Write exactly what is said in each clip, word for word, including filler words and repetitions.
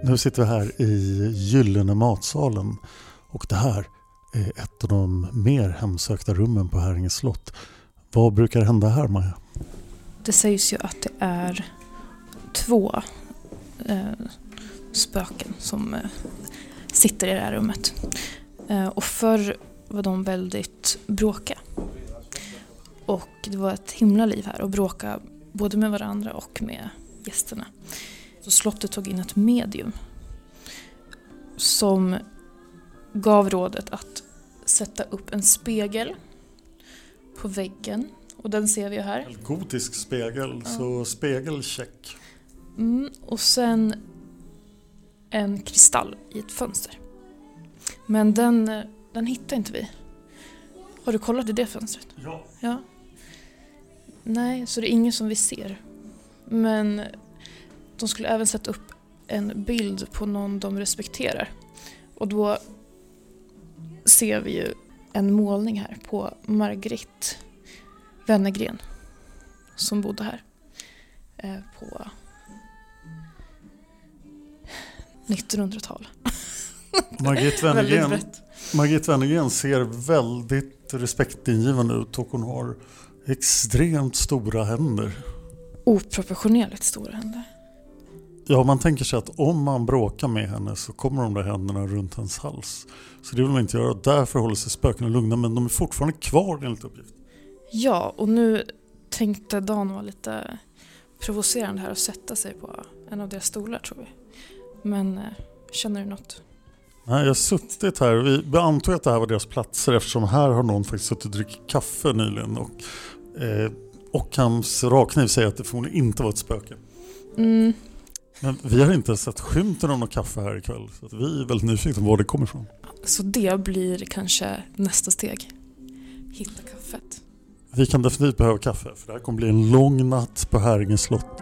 Nu sitter vi här i Gyllene matsalen och det här är ett av de mer hemsökta rummen på Häringe slott. Vad brukar hända här, Maja? Det sägs ju att det är två eh, spöken som eh, sitter i det här rummet. Eh, och förr var de väldigt bråkiga. Och det var ett himla liv här och bråka både med varandra och med gästerna. Så slottet tog in ett medium som gav rådet att sätta upp en spegel på väggen. Och den ser vi ju här. En gotisk spegel, ja. Så spegelcheck. Mm, och sen en kristall i ett fönster. Men den, den hittar inte vi. Har du kollat i det fönstret? Ja. Ja. Nej, så det är ingen som vi ser. Men de skulle även sätta upp en bild på någon de respekterar. Och då ser vi ju en målning här på Margrit Wennergren som bodde här eh, på nittonhundratalet. Margrit Wennergren, Margrit Wennergren ser väldigt respektingivande ut och hon har extremt stora händer. Oproportionerligt stora händer. Ja, man tänker sig att om man bråkar med henne så kommer de där händerna runt hans hals. Så det vill man inte göra. Därför håller sig spöken lugna, men de är fortfarande kvar enligt uppgift. Ja, och nu tänkte Dan vara lite provocerande här och sätta sig på en av deras stolar, tror vi. Men eh, känner du något? Nej, jag har suttit här. Vi antog att det här var deras platser eftersom här har någon faktiskt suttit och druckit kaffe nyligen. Och, eh, och hans rakkniv säger att det förmodligen inte var ett spöke. Mm. Men vi har inte sett skymten av något kaffe här ikväll. Så att vi är väldigt nyfikna på var det kommer ifrån. Så det blir kanske nästa steg. Hitta kaffet. Vi kan definitivt behöva kaffe. För det här kommer bli en lång natt på Häringe slott.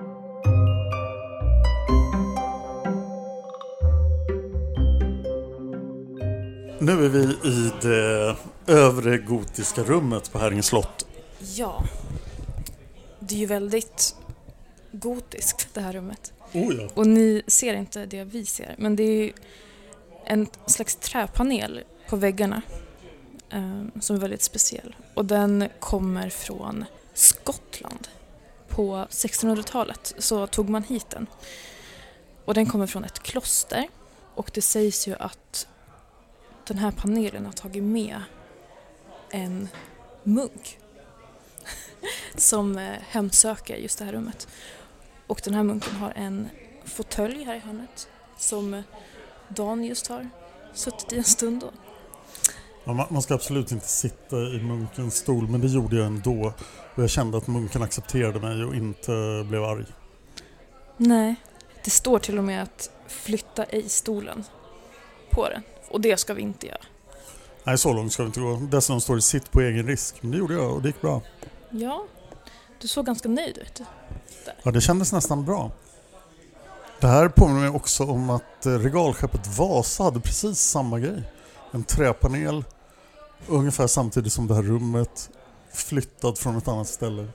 Nu är vi i det övre gotiska rummet på Häringe slott. Ja. Det är ju väldigt gotiskt det här rummet. Oh ja. Och ni ser inte det vi ser. Men det är en slags träpanel på väggarna eh, som är väldigt speciell. Och den kommer från Skottland. På sextonhundratalet så tog man hit den. Och den kommer från ett kloster. Och det sägs ju att den här panelen har tagit med en munk som eh, hemsöker just det här rummet. Och den här munken har en fåtölj här i hörnet som Dan just har suttit i en stund då. Ja, man ska absolut inte sitta i munkens stol, men det gjorde jag ändå. Och jag kände att munken accepterade mig och inte blev arg. Nej, det står till och med att flytta ej stolen på den. Och det ska vi inte göra. Nej, så långt ska vi inte gå. Dessutom står det sitt på egen risk. Men det gjorde jag och det gick bra. Ja, du såg ganska nöjd ut. Där. Ja, det kändes nästan bra. Det här påminner mig också om att regalskeppet Vasa hade precis samma grej. En träpanel, ungefär samtidigt som det här rummet, flyttad från ett annat ställe.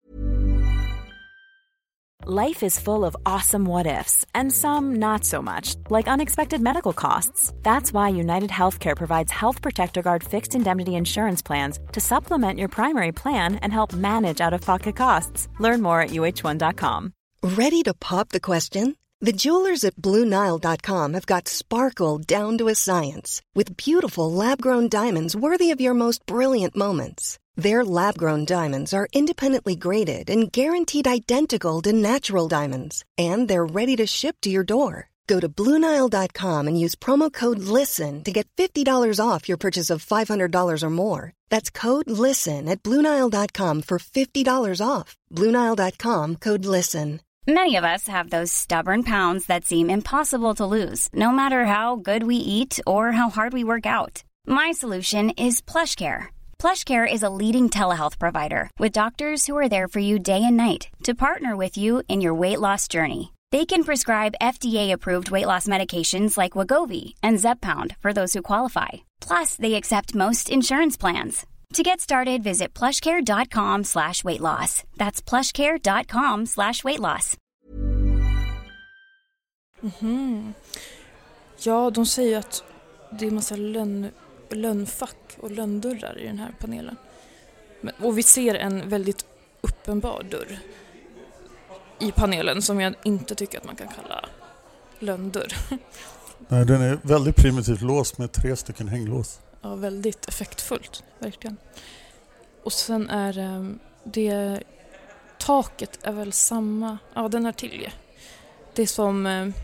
Life is full of awesome what-ifs, and some not so much, like unexpected medical costs. That's why United Healthcare provides Health Protector Guard fixed indemnity insurance plans to supplement your primary plan and help manage out-of-pocket costs. Learn more at U H one dot com. Ready to pop the question? The jewelers at Blue Nile dot com have got sparkle down to a science with beautiful lab-grown diamonds worthy of your most brilliant moments. Their lab-grown diamonds are independently graded and guaranteed identical to natural diamonds. And they're ready to ship to your door. Go to Blue Nile dot com and use promo code LISTEN to get fifty dollars off your purchase of five hundred dollars or more. That's code LISTEN at Blue Nile dot com for fifty dollars off. Blue Nile dot com, code LISTEN. Many of us have those stubborn pounds that seem impossible to lose, no matter how good we eat or how hard we work out. My solution is PlushCare. PlushCare is a leading telehealth provider with doctors who are there for you day and night to partner with you in your weight loss journey. They can prescribe F D A-approved weight loss medications like Wegovy and Zepbound for those who qualify. Plus, they accept most insurance plans. To get started, visit plushcare.com slash weight loss. That's plushcare.com slash weight loss. Mhm. Ja, de säger att det är en massa lönn, lönnfack och lönndörrar i den här panelen. Men, och vi ser en väldigt uppenbar dörr i panelen som jag inte tycker att man kan kalla lönndörr. Nej, den är väldigt primitivt låst med tre stycken hänglås. Ja, väldigt effektfullt, verkligen. Och sen är um, det... Taket är väl samma... Ja, den är till. Det är som... Um,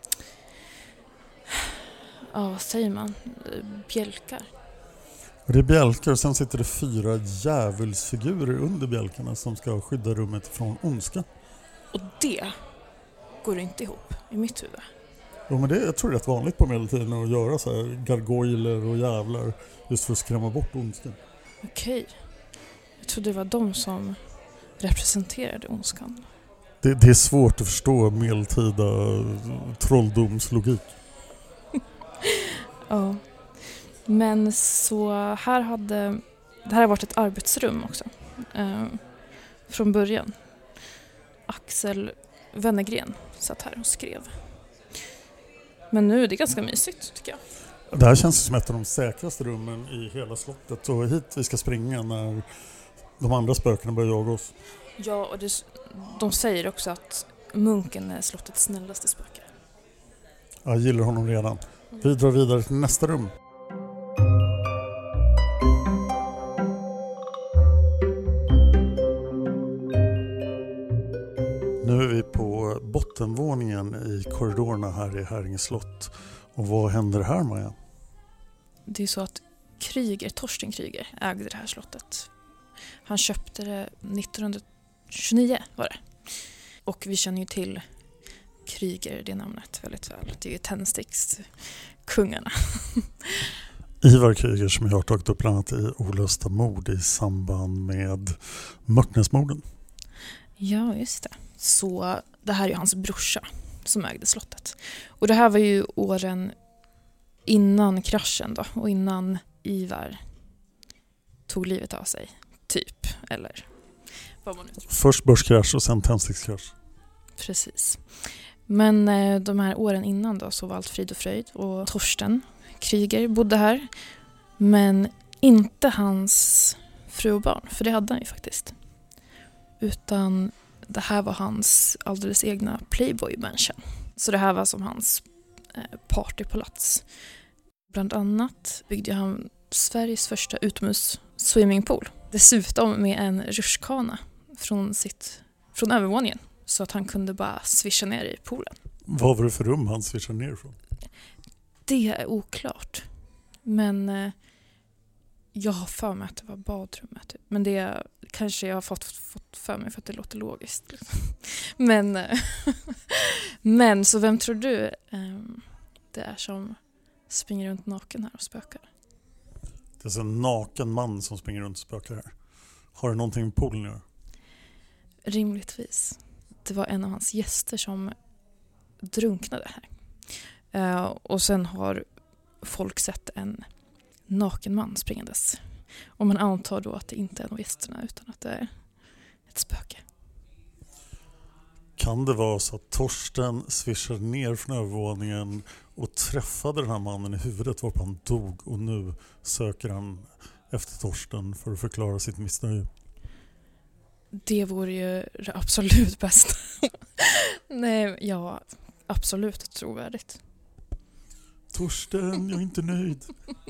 ja, vad säger man? Bjälkar. Det är bjälkar och sen sitter det fyra djävulsfigurer under bjälkarna som ska skydda rummet från ondska. Och det går inte ihop i mitt huvud. Jo, men det, jag tror det är rätt vanligt på medeltiden att göra så här gargoyler och jävlar just för att skrämma bort ondskan. Okej. Jag trodde det var de som representerade ondskan. Det, det är svårt att förstå medeltida trolldomslogik. Ja. Men så här hade... Det här har varit ett arbetsrum också. Eh, från början. Axel Wennergren satt här och skrev. Men nu är det ganska mysigt, tycker jag. Det här känns som ett av de säkraste rummen i hela slottet. Och hit vi ska springa när de andra spökena börjar jaga oss. Ja, och det, de säger också att munken är slottets snällaste spöke. Jag gillar honom redan. Vi drar vidare till nästa rum. Nu är vi på bottenvåningen i korridorerna här i Häringe slott. Och vad händer här, Maja? Det är så att Kryger, Torsten Kryger ägde det här slottet. Han köpte det nittonhundratjugonio var det. Och vi känner ju till Kryger, det namnet väldigt väl. Det är ju tändstickskungarna. Ivar Kryger som jag har tagit upp bland annat i olösta mord i samband med Mörtnäsmorden. Ja, just det. Så det här är ju hans brorsa som ägde slottet. Och det här var ju åren innan kraschen då. Och innan Ivar tog livet av sig. Typ. Eller vad man nu tror. Först börskrasch och sen tändstickskrasch. Precis. Men eh, de här åren innan då så var allt frid och fröjd. Och Torsten Kryger bodde här. Men inte hans fru och barn. För det hade han ju faktiskt. Utan det här var hans alldeles egna Playboy-mansion. Så det här var som hans eh, partypalats. Bland annat byggde han Sveriges första utomhus swimmingpool. Dessutom med en rutschkana från, sitt, från övervåningen. Så att han kunde bara swisha ner i poolen. Vad var det för rum han swishade ner från? Det är oklart. Men eh, jag har för mig att det var badrummet. Men det kanske jag har fått, fått för mig för att det låter logiskt. Liksom. Men, eh, men så vem tror du eh, det är som springer runt naken här och spökar? Det är alltså en naken man som springer runt och spökar här. Har det någonting med poolen att göra? Rimligtvis. Det var en av hans gäster som drunknade här. Uh, och sen har folk sett en naken man springandes. Och man antar då att det inte är någon gästerna utan att det är ett spöke. Kan det vara så att Torsten swishade ner från övervåningen och träffade den här mannen i huvudet varpå han dog och nu söker han efter Torsten för att förklara sitt missnöje? Det vore ju det absolut bästa. Nej, ja, absolut trovärdigt. Torsten, jag är inte nöjd.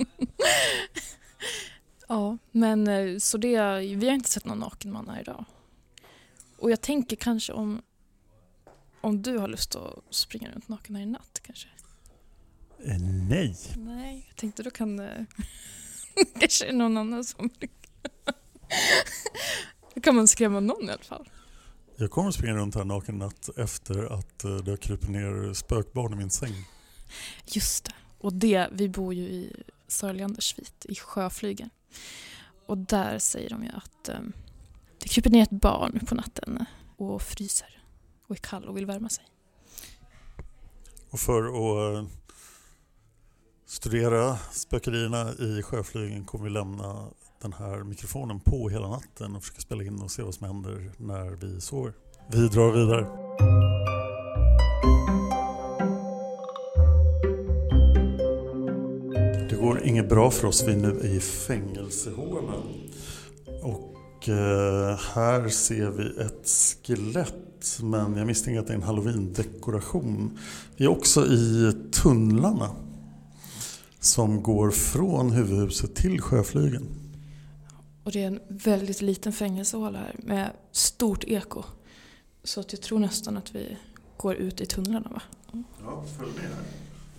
Ja, men så det, vi har inte sett någon naken man här idag. Och jag tänker kanske om om du har lust att springa runt naken här i natt kanske. Eh, nej. Nej, jag tänkte då kan det kanske någon annan som då kan man skrämma någon i alla fall. Jag kommer att springa runt här naken natt efter att det har krypit ner spökbarn i min säng. Just det. Och det, vi bor ju i Sörlandersvit i Sjöflygen. Och där säger de ju att um, det kryper ner ett barn på natten och fryser och är kall och vill värma sig. Och för att uh, studera spökerierna i Sjöflygen kommer vi lämna den här mikrofonen på hela natten och försöka spela in och se vad som händer när vi sover. Vi drar vidare. inget bra för oss. Vi är nu i fängelsehålan. Och eh, här ser vi ett skelett, men jag misstänker att det är en Halloween-dekoration. Vi är också i tunnlarna som går från huvudhuset till Sjöflygen. Och det är en väldigt liten fängelsehåla här med stort eko. Så att jag tror nästan att vi går ut i tunnlarna, va? Mm. Ja, följ med här.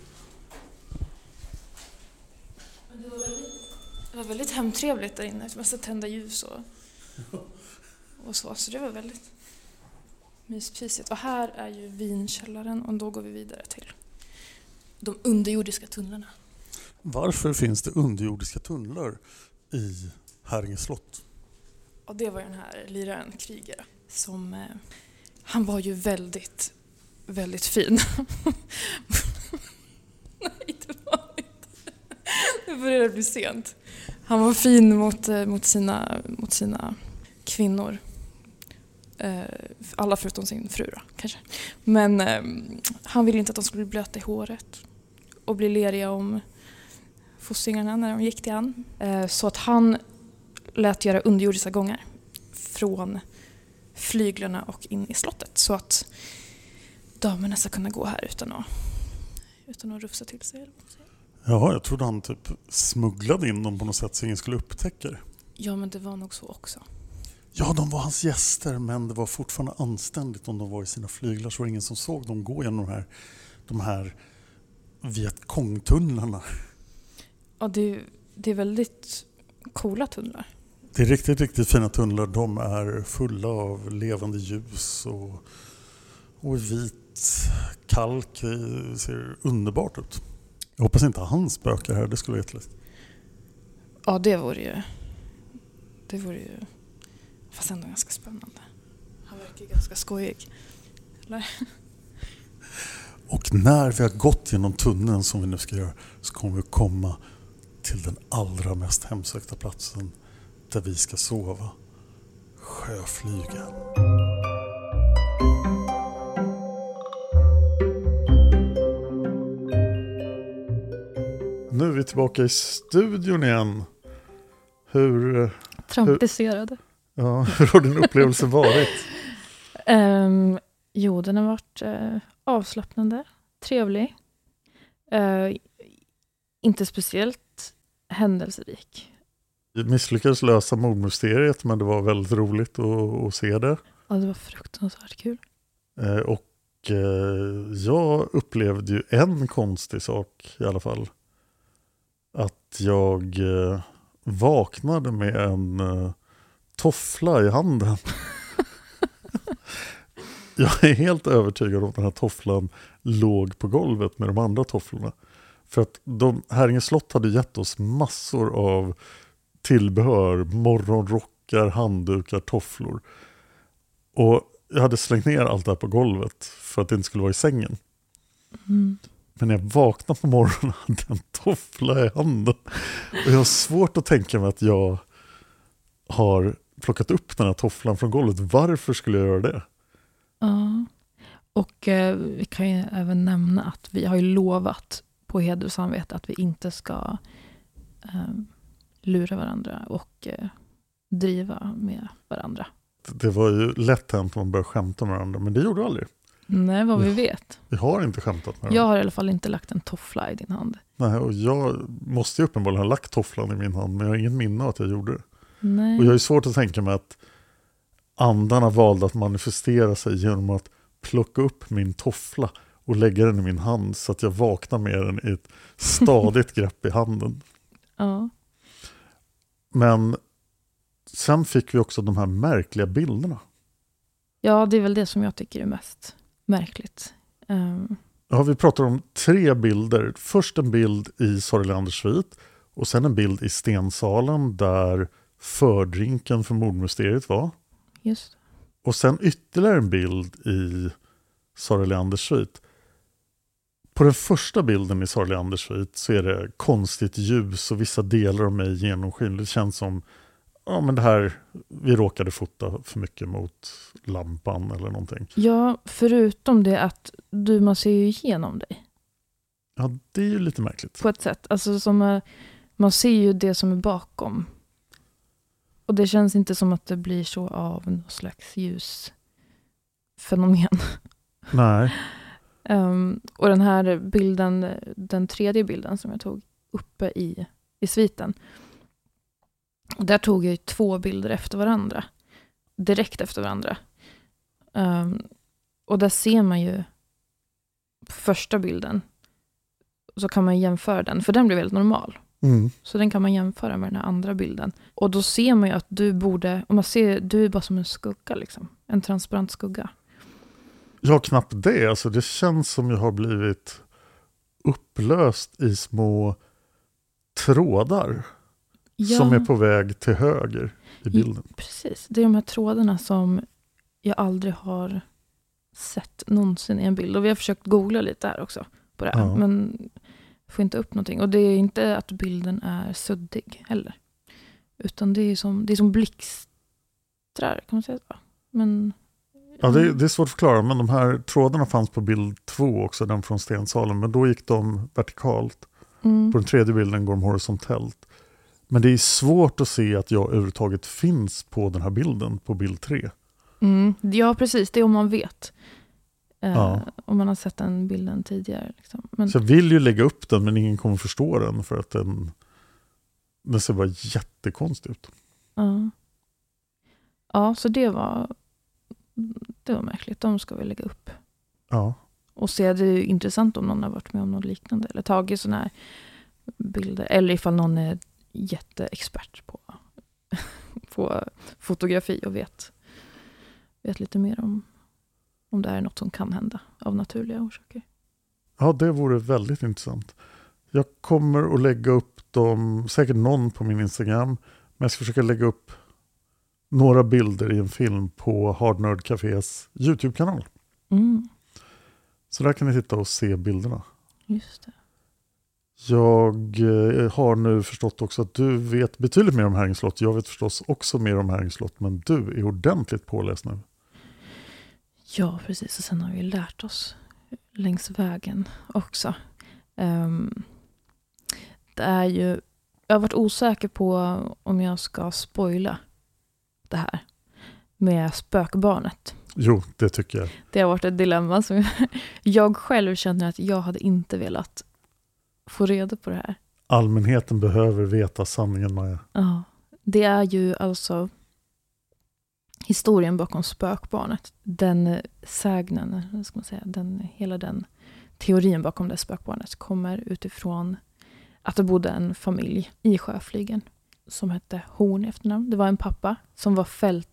Det var väldigt, det var väldigt hemtrevligt där inne. Massa tända ljus och, och så. Så det var väldigt myspysigt. Och här är ju vinkällaren och då går vi vidare till de underjordiska tunnlarna. Varför finns det underjordiska tunnlar i Häringe slott? Och det var den här liraren Krigare som eh, han var ju väldigt väldigt fin. Nej, det var inte. Det började bli sent. Han var fin mot mot sina mot sina kvinnor. Eh, alla förutom sin fru då, kanske. Men eh, han ville inte att de skulle bli blöta i håret och bli leriga om fossingarna när de gick till han. Eh, så att han lät göra underjordiska gångar från flyglarna och in i slottet så att damerna ska kunna gå här utan att, utan att rufsa till sig. Ja, jag trodde han typ smugglade in dem på något sätt så ingen skulle upptäcka det. Ja, men det var nog så också. Ja, de var hans gäster, men det var fortfarande anständigt om de var i sina flyglar så var det ingen som såg dem gå genom de här, de här Vietkong-tunnlarna. Ja, det, det är väldigt coola tunnlar. Det är riktigt, riktigt fina tunnlar. De är fulla av levande ljus och, och vit kalk. Det ser underbart ut. Jag hoppas inte han spökar här, det skulle vara jättelätt. Ja, det vore ju... Det vore ju... Fast ändå ganska spännande. Han verkar ganska skojig. Eller? Och när vi har gått genom tunneln som vi nu ska göra så kommer vi komma till den allra mest hemsökta platsen där vi ska sova. Sjöflygen. Nu är vi tillbaka i studion igen. Hur... Traumatiserade. Hur, ja, hur har din upplevelse varit? um, jo, den har varit uh, avslappnande, trevlig. Uh, inte speciellt händelserik. Vi misslyckades lösa mordmysteriet, men det var väldigt roligt att, att se det. Ja, det var fruktansvärt kul. Uh, och uh, jag upplevde ju en konstig sak i alla fall. Att jag uh, vaknade med en uh, toffla i handen. Jag är helt övertygad om att den här tofflan låg på golvet med de andra tofflorna. För att de, Häringe slott hade gett oss massor av tillbehör, morgonrockar, handdukar, tofflor. Och jag hade slängt ner allt det här på golvet för att det inte skulle vara i sängen. Mm. Men när jag vaknade på morgonen hade jag en toffla i handen. Och jag har svårt att tänka mig att jag har plockat upp den här tofflan från golvet. Varför skulle jag göra det? Ja, och eh, vi kan ju även nämna att vi har ju lovat på heder och samvete att vi inte ska eh, lura varandra och eh, driva med varandra. Det var ju lätt hänt om man började skämta med varandra, men det gjorde aldrig. Nej, vad vi vet. Vi har inte skämtat med varandra. Jag har i alla fall inte lagt en toffla i din hand. Nej, och jag måste ju uppenbarligen ha lagt tofflan i min hand, men jag har ingen minne av att jag gjorde det. Nej. Och jag är svårt att tänka mig att andarna valde att manifestera sig genom att plocka upp min toffla och lägga den i min hand så att jag vaknar med den i ett stadigt grepp i handen. Ja. Men sen fick vi också de här märkliga bilderna. Ja, det är väl det som jag tycker är mest märkligt. Um. Ja, vi pratar om tre bilder. Först en bild i Sorg Leanders svit och sen en bild i Stensalen där fördrinken för mordmysteriet var. Just. Och sen ytterligare en bild i Sorg Leanders svit. På den första bilden i Sorg Leanders svit så är det konstigt ljus och vissa delar av mig genomskinligt. Det känns som ja, men det här, vi råkade fota för mycket mot lampan eller någonting. Ja, förutom det att du, man ser ju igenom dig. Ja, det är ju lite märkligt. På ett sätt. Alltså som, man ser ju det som är bakom. Och det känns inte som att det blir så av något slags ljusfenomen. Nej. um, och den här bilden, den tredje bilden som jag tog uppe i, i sviten. Där tog jag ju två bilder efter varandra. Direkt efter varandra. Um, och där ser man ju på första bilden så kan man jämföra den. För den blir väldigt normal. Mm. Så den kan man jämföra med den här andra bilden. Och då ser man ju att du borde, om man ser, du är bara som en skugga liksom. En transparent skugga. Ja, knappt det. Alltså, det känns som jag har blivit upplöst i små trådar. Ja, som är på väg till höger i bilden. Ja, precis. Det är de här trådarna som jag aldrig har sett någonsin i en bild. Och vi har försökt googla lite här också på det här. Ja. Men får inte upp någonting. Och det är inte att bilden är suddig heller. Utan det är som, det är som blixtrar, kan man säga så. Men, Ja, det är, det är svårt att förklara, men de här trådarna fanns på bild två också, den från Stensalen. Men då gick de vertikalt. mm. På den tredje bilden går de horisontellt. Men det är svårt att se att jag överhuvudtaget finns på den här bilden, på bild tre. Mm. Ja, precis. Det är om man vet. Eh, Ja. Om man har sett den bilden tidigare. Liksom. Men, Så jag vill ju lägga upp den, men ingen kommer förstå den för att den, den ser bara jättekonstig ut. ja. ja, så det var det var märkligt. De ska vi lägga upp. Ja. Och se, det är ju intressant om någon har varit med om något liknande. Eller tagit sådana här bilder. Eller ifall någon är jätteexpert på, på fotografi och vet, vet lite mer om, om det här är något som kan hända av naturliga orsaker. Ja, det vore väldigt intressant. Jag kommer att lägga upp dem, säkert någon på min Instagram. Men jag ska försöka lägga upp några bilder i en film på Hard Nerd Cafés YouTube-kanal. Mm, Så där kan ni titta och se bilderna. just det. Jag eh, har nu förstått också att du vet betydligt mer om Häringslott. Jag vet förstås också mer om Häringslott, men du är ordentligt påläst nu. Ja, precis. Och sen har vi lärt oss längs vägen också. Um, det är ju... Jag har varit osäker på om jag ska spoila det här med spökbarnet. Jo, det tycker jag. Det har varit ett dilemma som jag, jag själv känner att jag hade inte velat få reda på det här. Allmänheten behöver veta sanningen, Maja. Ja, det är ju alltså historien bakom spökbarnet. Den sägnen, vad ska man säga, den, hela den teorin bakom det spökbarnet kommer utifrån att det bodde en familj i Sjöflygen som hette Horn i efternamn. Det var en pappa som var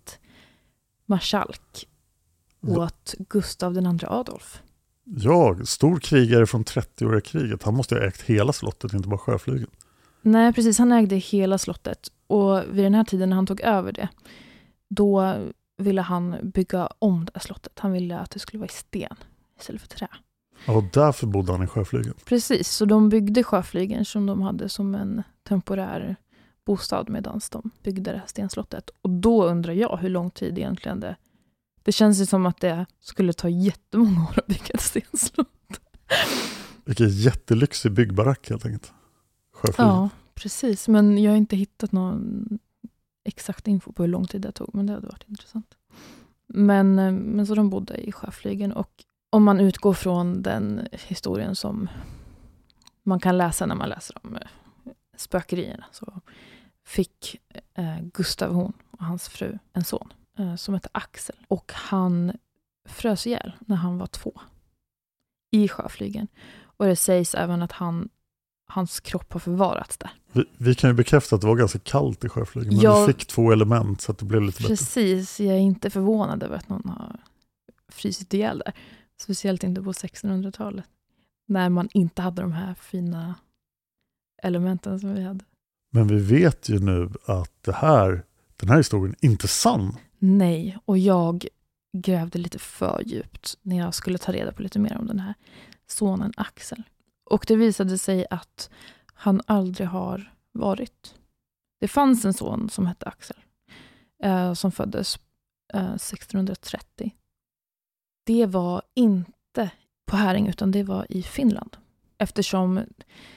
fältmarskalk åt Gustav den andra Adolf. Ja, stor krigare från trettioåriga kriget. Han måste ha ägt hela slottet, inte bara Sjöflygen. Nej, precis. Han ägde hela slottet. Och vid den här tiden när han tog över det, då ville han bygga om det här slottet. Han ville att det skulle vara i sten istället för trä. Ja, och därför bodde han i Sjöflygen. Precis, så de byggde Sjöflygen som de hade som en temporär bostad medan de byggde det här stenslottet. Och då undrar jag hur lång tid egentligen det... Det känns ju som att det skulle ta jättemånga år att bygga ett stenslott. Vilken jättelyxig byggbarack helt enkelt. Sjöflygen. Ja, precis. Men jag har inte hittat någon exakt info på hur lång tid det tog. Men det hade varit intressant. Men, men så de bodde i Sjöflygen. Och om man utgår från den historien som man kan läsa när man läser om spökerierna, så fick eh, Gustav Horn och hans fru en son eh, som hette Axel. Och han frös ihjäl när han var två i Sjöflygen. Och det sägs även att han, hans kropp har förvarats där. Vi, vi kan ju bekräfta att det var ganska kallt i Sjöflygen. Men Ja, vi fick två element så att det blev lite bättre. precis, jag är inte förvånad över att någon har frysit ihjäl där. Speciellt inte på sextonhundratalet. När man inte hade de här fina elementen som vi hade. Men vi vet ju nu att det här, den här historien är inte sann. Nej, och jag grävde lite för djupt när jag skulle ta reda på lite mer om den här sonen Axel. Och det visade sig att han aldrig har varit. Det fanns en son som hette Axel eh, som föddes eh, sextonhundratrettio. Det var inte på Häring utan det var i Finland. Eftersom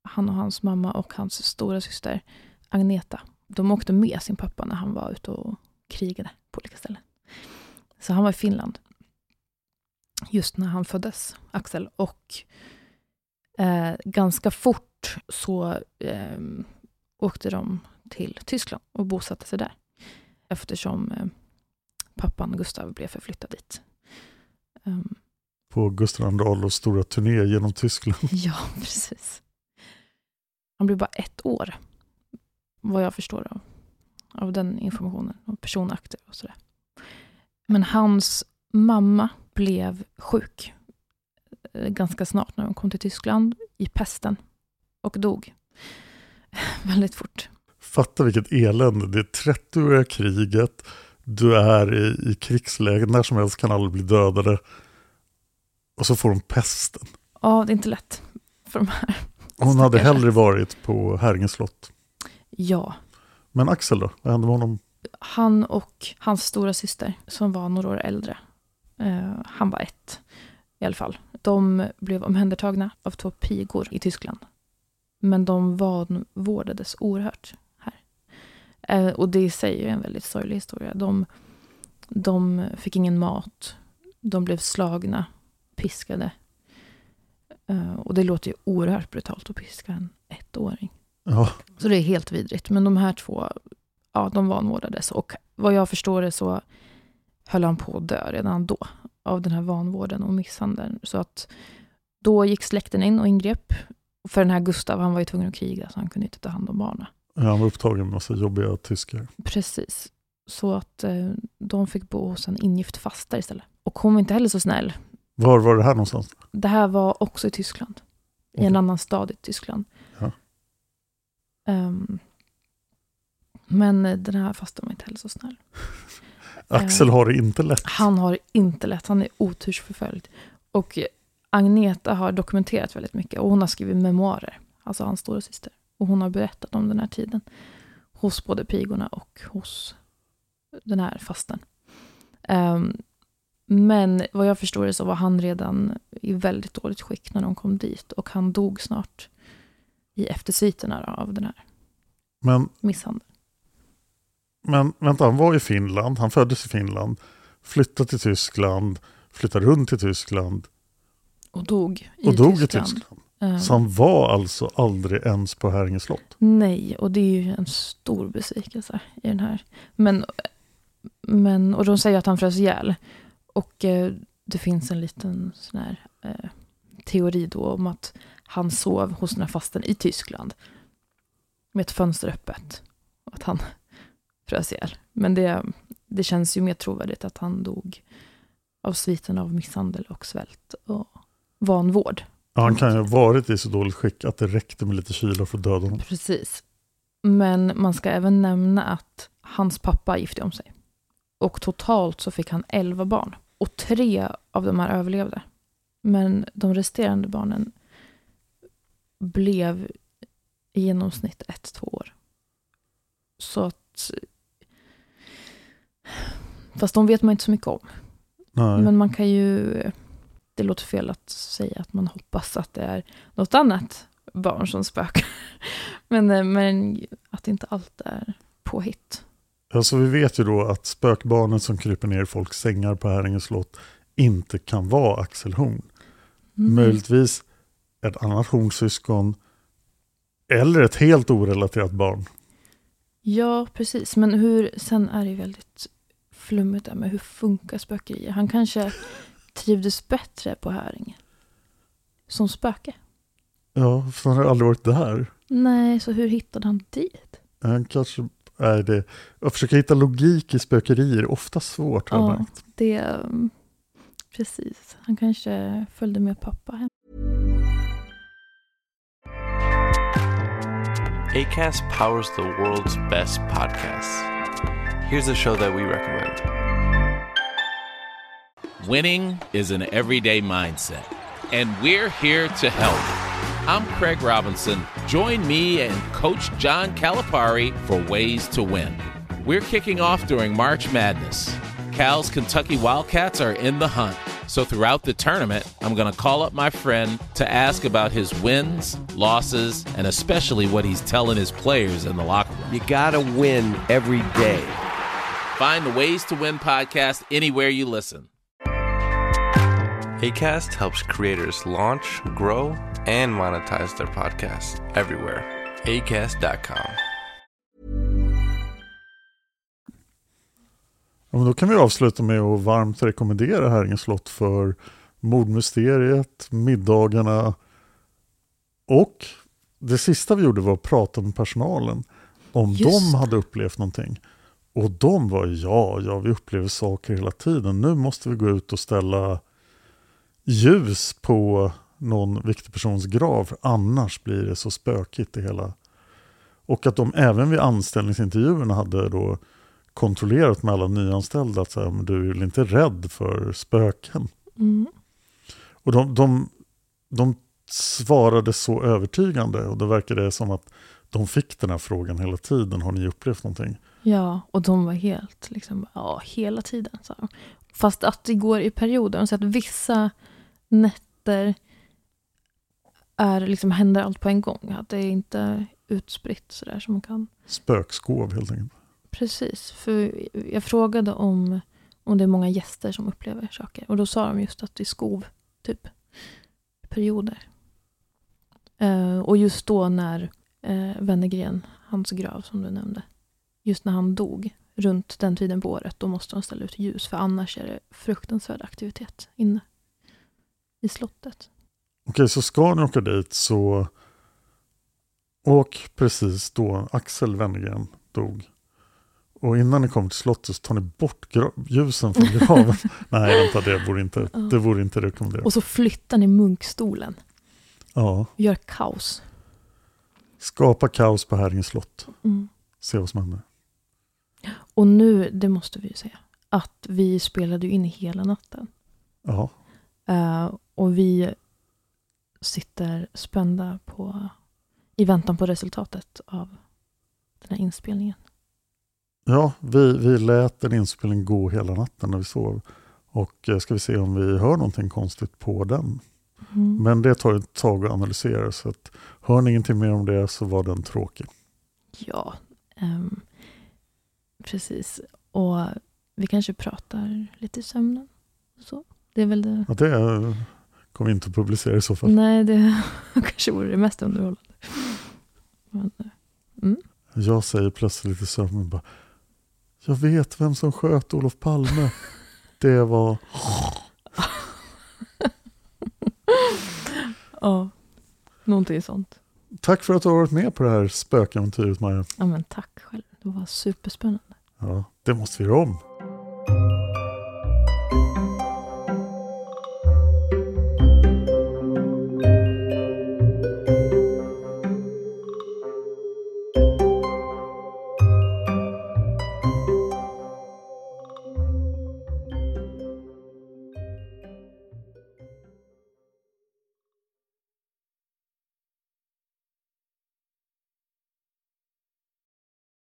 han och hans mamma och hans stora syster Agneta, de åkte med sin pappa när han var ute och krigade på olika ställen. Så han var i Finland just när han föddes, Axel. Och eh, ganska fort så eh, åkte de till Tyskland och bosatte sig där. Eftersom eh, pappan Gustav blev förflyttad dit. Um, på Gustav andra Adolfs stora turné genom Tyskland. Ja, precis. Han blev bara ett år, vad jag förstår av, av den informationen, och personakter och sådär. Men hans mamma blev sjuk ganska snart när hon kom till Tyskland i pesten och dog väldigt fort. Fatta vilket elände. Det är trettioåriga kriget. Du är i, i krigsläger. När som helst kan alla bli dödade. Och så får de pesten. Ja, det är inte lätt för de här. Hon hade hellre varit på Häringe slott. Ja. Men Axel då? Vad hände med honom? Han och hans stora syster som var några år äldre. Uh, han var ett i alla fall. De blev omhändertagna av två pigor i Tyskland. Men de vanvårdades oerhört här. Uh, och det säger en väldigt sorglig historia. De, de fick ingen mat. De blev slagna, piskade. Uh, och det låter ju oerhört brutalt att piska en ettåring. Ja. Så det är helt vidrigt. Men de här två, ja, de vanvårdades. Och vad jag förstår det så höll han på att dö redan då av den här vanvården och misshandeln. Så att då gick släkten in och ingrep. För den här Gustav, han var ju tvungen att kriga så han kunde inte ta hand om barnen. Ja, han var upptagen med massa jobbiga tyskar. Precis. Så att eh, de fick bo hos en ingift faster istället. Och hon var inte heller så snäll. Var var det här någonstans? Det här var också i Tyskland. I en annan stad i Tyskland. Ja. Um, men den här fasten var inte heller så snäll. Axel har det inte lätt. Han har det inte lätt. Han är otursförföljd. Och Agneta har dokumenterat väldigt mycket. Och hon har skrivit memoarer. Alltså hans stora syster. Och hon har berättat om den här tiden. Hos både pigorna och hos den här fasten. Um, men vad jag förstår det så var han redan i väldigt dåligt skick när de kom dit. Och han dog snart i eftersviterna av den här men, misshandeln. Men vänta, han var i Finland. Han föddes i Finland. Flyttade till Tyskland. Flyttade runt till Tyskland. Och dog i och dog Tyskland. i Tyskland. Um, så han var alltså aldrig ens på Häringe slott? Nej, och det är ju en stor besvikelse i den här. Men, men, och de säger att han frös ihjäl. Och eh, det finns en liten sån här eh, teori då om att han sov hos den här fasten i Tyskland med ett fönster öppet. Och att han frös ihjäl. Men det, det känns ju mer trovärdigt att han dog av sviten av misshandel och svält och vanvård. Ja, han kan ju ha varit i så dåligt skick att det räckte med lite kyla för döden. Precis. Men man ska även nämna att hans pappa gifte om sig. Och totalt så fick han elva barn. Och tre av de här överlevde. Men de resterande barnen blev i genomsnitt ett, två år. Så att... Fast de vet man inte så mycket om. Nej. Men man kan ju... Det låter fel att säga att man hoppas att det är något annat barn som spökar. Men, men att inte allt är påhitt. Alltså vi vet ju då att spökbarnet som kryper ner i folks sängar på Häringe slott inte kan vara Axel Horn. Mm. Möjligtvis ett annat hornsyskon eller ett helt orelaterat barn. Ja, precis. Men hur, sen är det väldigt flummigt där med hur funkar spökerier. Han kanske trivdes bättre på Häringe som spöke. Ja, för han har aldrig varit där. Nej, så hur hittade han dit? Han kanske är det. Att försöka hitta logik i spökerier är ofta svårt. Ja, märkt. det precis. Han kanske följde med pappa hem. Acast powers the world's best podcasts. Here's a show that we recommend. Winning is an everyday mindset, and we're here to help. I'm Craig Robinson. Join me and Coach John Calipari for Ways to Win. We're kicking off during March Madness. Cal's Kentucky Wildcats are in the hunt, So throughout the tournament, I'm going to call up my friend to ask about his wins, losses, and especially what he's telling his players in the locker room. You gotta win every day. Find the Ways to Win podcast anywhere you listen. Acast helps creators launch, grow, and monetize their podcasts everywhere. acast dot com. Ja, men då kan vi avsluta med att varmt rekommendera Häringe slott för mordmysteriet, middagarna och det sista vi gjorde var att prata med personalen om Just de hade upplevt någonting. Och de var ja, ja vi upplever saker hela tiden. Nu måste vi gå ut och ställa ljus på någon viktig persons grav för annars blir det så spökigt det hela. Och att de även vid anställningsintervjuerna hade då kontrollerat med alla nyanställda att säga, men du är väl inte rädd för spöken? Mm. Och de, de, de svarade så övertygande och det verkade som att de fick den här frågan hela tiden. Har ni upplevt någonting? Ja, och de var helt liksom, ja, hela tiden. Så. Fast att det går i perioder. Så att vissa nätter är liksom, händer allt på en gång. Att det är inte utspritt så där som man kan. Spökskov helt enkelt. Precis, för jag frågade om, om det är många gäster som upplever saker. Och då sa de just att det är skov, typ, perioder. Uh, och just då när uh, Wennergren, hans grav som du nämnde, just när han dog, runt den tiden på året, då måste de ställa ut ljus. För annars är det fruktansvärd aktivitet inne i slottet. Okej, så ska ni åka dit så åk precis då Axel Wennergren dog. Och innan ni kommer till slottet så tar ni bort gra- ljusen från graven. Nej, vänta, det vore inte, det vore inte rekommenderat. Och så flyttar ni munkstolen. Ja. Gör kaos. Skapa kaos på Häringe slott. Mm. Se vad som händer. Och nu, det måste vi ju säga, att vi spelade ju in hela natten. Ja. Uh, och vi sitter spända på, i väntan på resultatet av den här inspelningen. Ja, vi, vi lät en inspelning gå hela natten när vi sov. Och ska vi se om vi hör någonting konstigt på den. Mm. Men det tar ett tag att analysera. Så att, hör ni ingenting mer om det så var den tråkig. Ja, um, precis. Och vi kanske pratar lite i sömnen. Så. Det är väl det. Ja, det kommer vi inte att publicera i så fall. Nej, det kanske vore det mest underhållande. Men, mm. Jag säger plötsligt i sömnen bara, jag vet vem som sköt Olof Palme. Det var... Ja, någonting sånt. Tack för att du har varit med på det här spökäventyret, Maja. Ja, men tack själv. Det var superspännande. Ja, det måste vi göra om.